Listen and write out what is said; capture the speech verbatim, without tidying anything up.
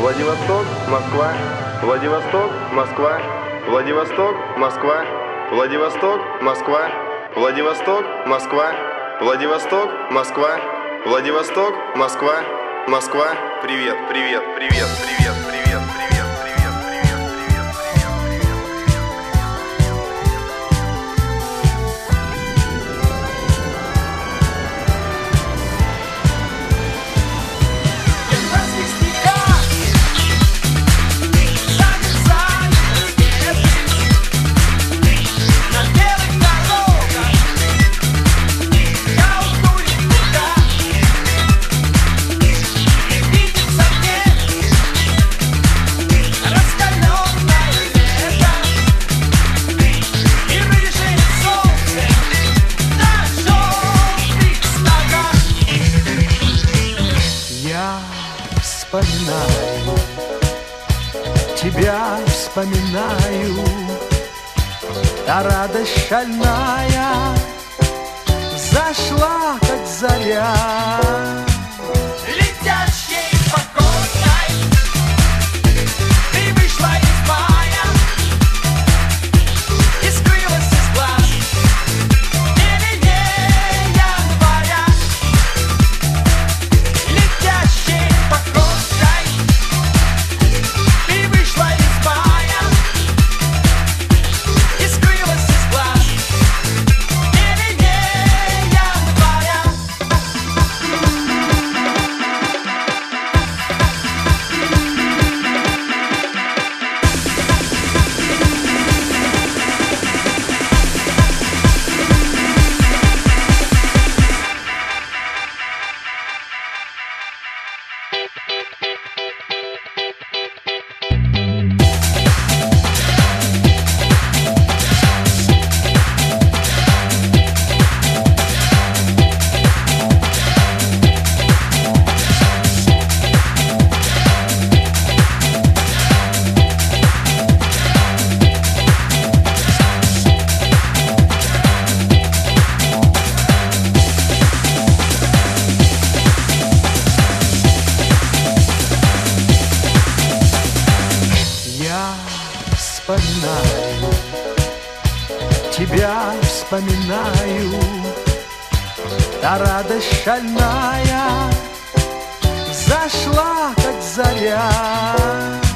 Владивосток, Москва, Владивосток, Москва, Владивосток, Москва, Владивосток, Москва, Владивосток, Москва, Владивосток, Москва, Владивосток, Москва, Москва. Привет, привет, привет, привет, привет, привет. Вспоминаю, тебя вспоминаю, та радость шальная зашла, как заря. Летящей погодой ты вышла из мая и скрылась из глаз. Не-не-не, января. Летящей погодой ты вышла из мая и скрылась из глаз. Не-не-не, января. Вспоминаю, тебя вспоминаю, та радость шальная зашла, как заря.